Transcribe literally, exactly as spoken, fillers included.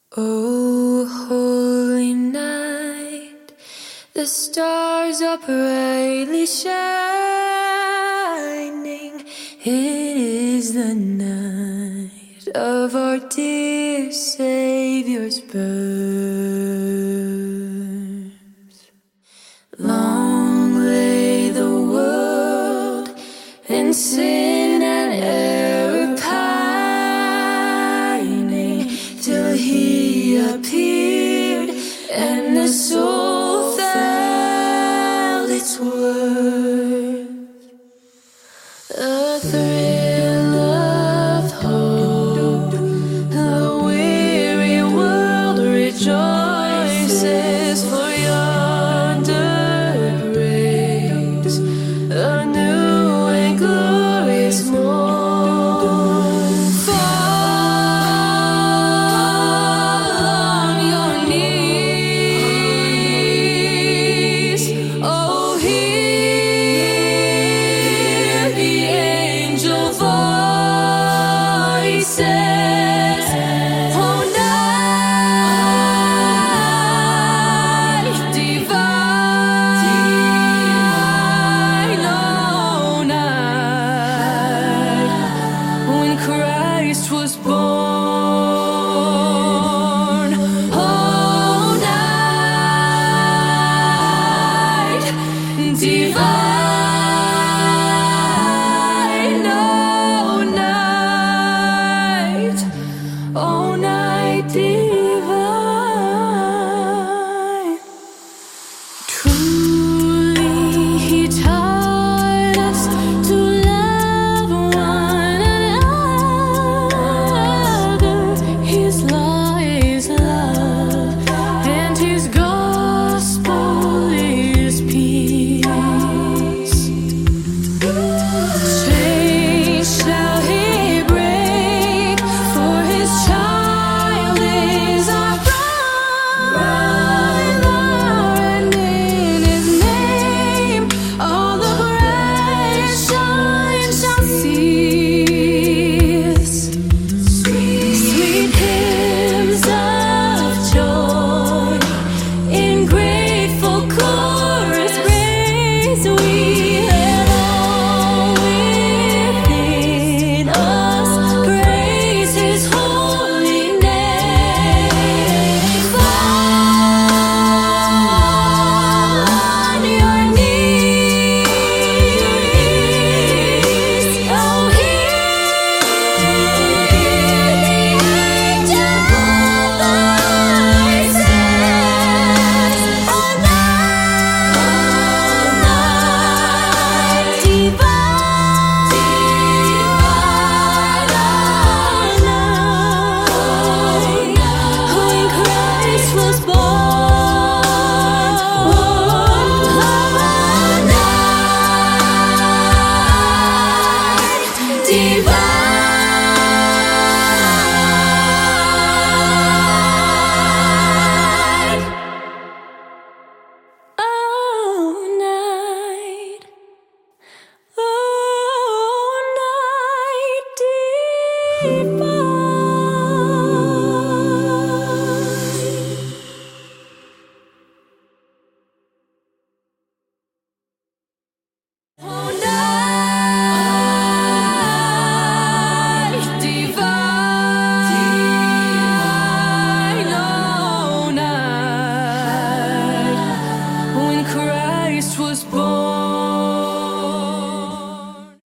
Oh, holy night, the stars are brightly shining. It is the night of our dear Savior's birth. Long lay the world in sin and error pining, till he appeared and the soul felt its worth. A thrill of hope, the weary world rejoices, for yonder breaks a new and glorious morn. Fall on your knees, oh, hear the angel voices. Oh, night divine, oh, night when Christ was born. Oh, night divine, oh, night, oh, night divine.